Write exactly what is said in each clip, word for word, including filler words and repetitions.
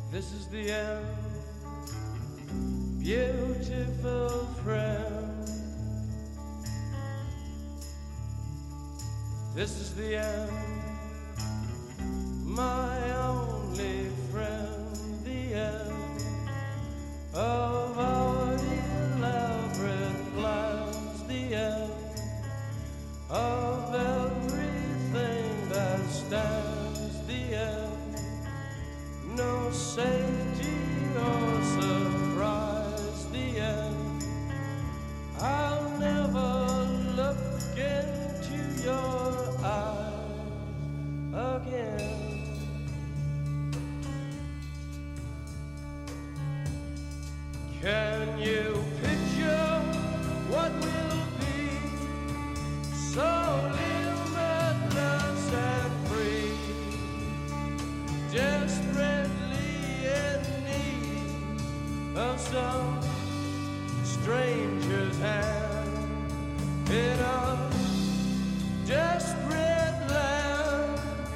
This is the end, beautiful friend. This is the end, my only friend. The end of our elaborate plans. The end of everything that stands. The end, no safety or surprise. The end, I'll never look into your eyes again. Can you picture what will be so limitless and free? Desperately in need of some stranger's hand in a desperate land.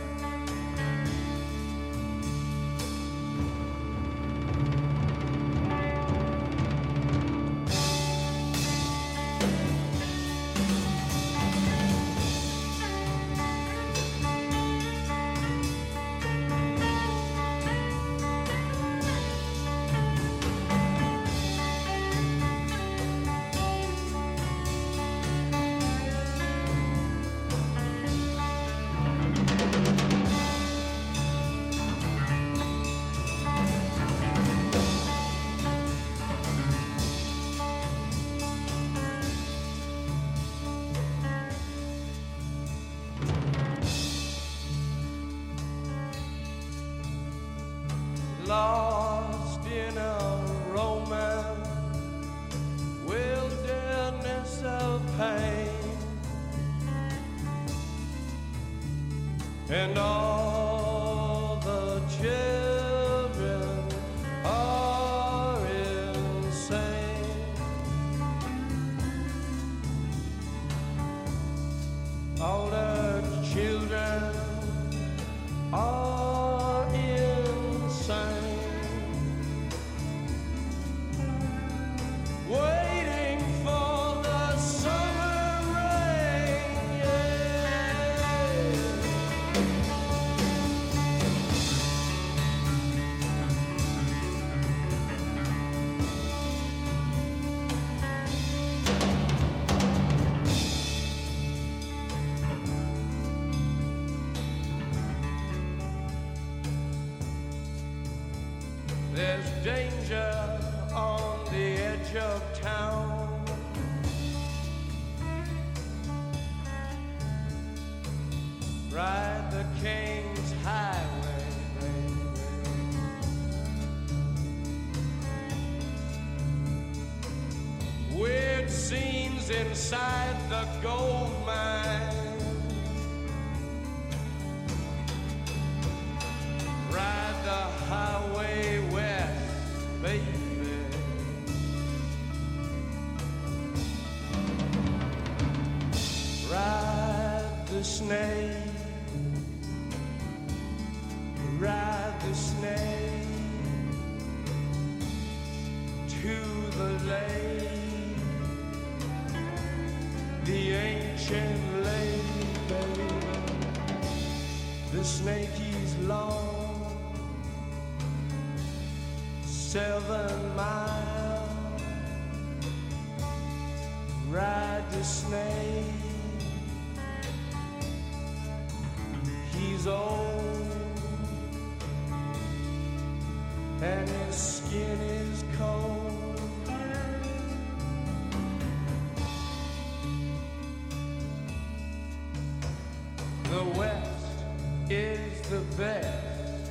Lost in a romance, wilderness of pain, and all the children are insane. All the children are insane. Waiting for the summer rain, yeah. There's danger on the edge of town. Ride the King's Highway, baby. Weird scenes inside the gold mine. Ride the highway west, baby. Ride the snake, ride the snake to the lake, the ancient lake, baby. The snake he's long, seven miles. Ride the snake. He's old and his skin is cold. The West is the best.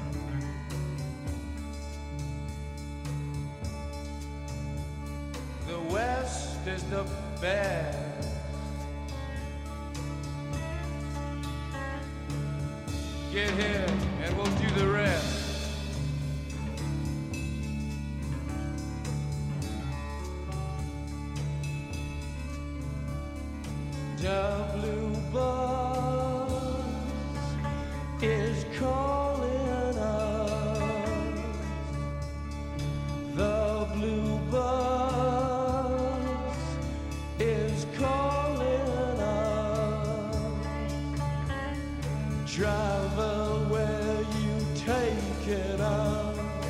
The West is the best. Get here and we'll do the rest. The blue bus is calling us. travel where you take it us.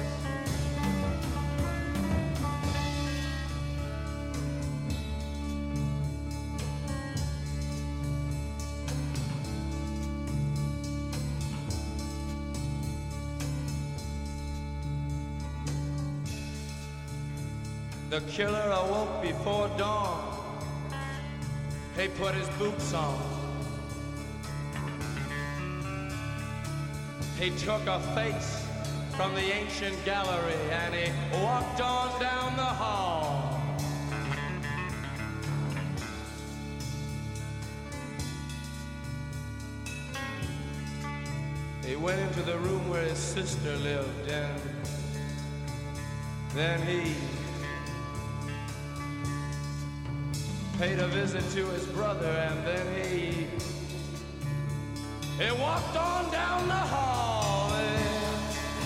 The killer awoke before dawn. He put his boots on. He took a face from the ancient gallery and he walked on down the hall. He went into the room where his sister lived, and then he paid a visit to his brother, and then he he walked on down the hall, and,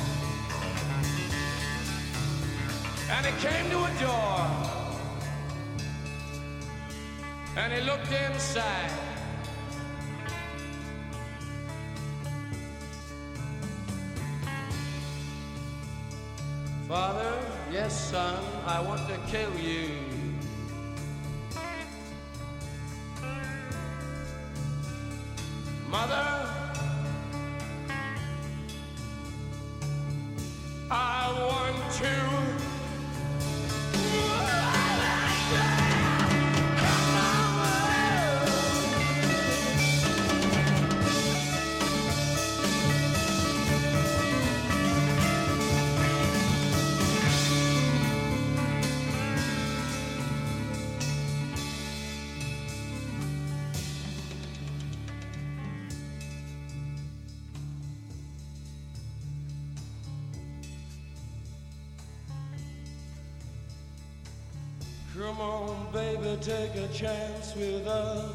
and he came to a door, and he looked inside. Father, yes, son, I want to kill you. Mother, I want to. Come on, baby, take a chance with us.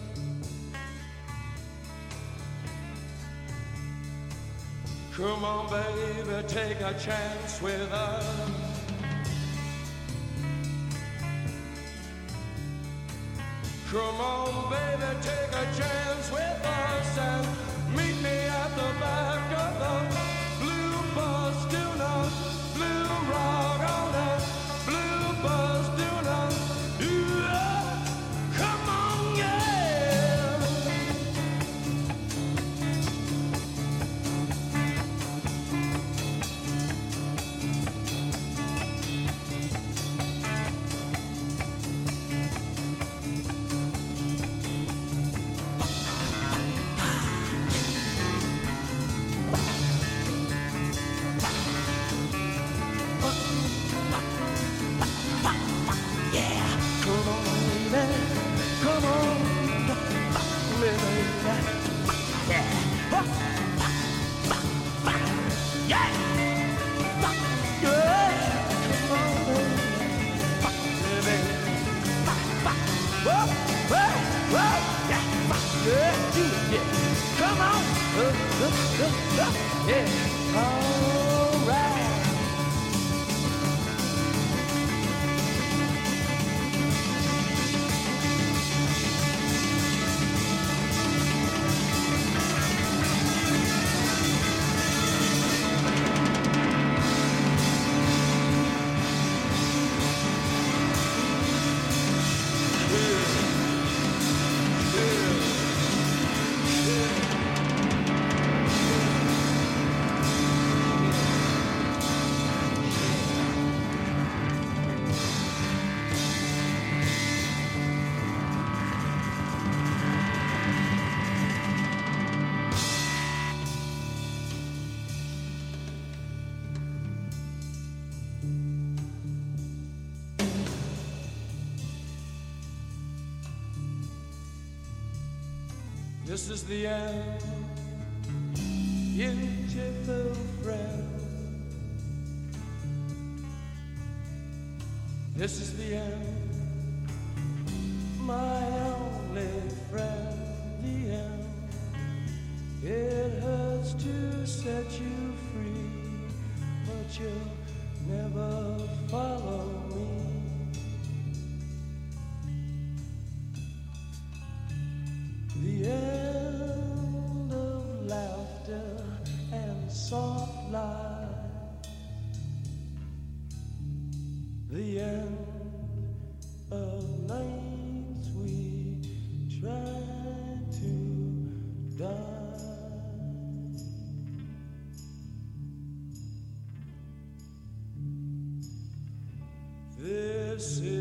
Come on, baby, take a chance with us. Come on, baby, take a chance with us and meet me at the back of the blue bus. Do not blue rock on that blue bus. Do not, yeah, come on, yeah. This is the end, beautiful friend. This is the end, my only friend. The end. It hurts to set you free, but you'll never follow me. The end of life the end of nights we try to die. This is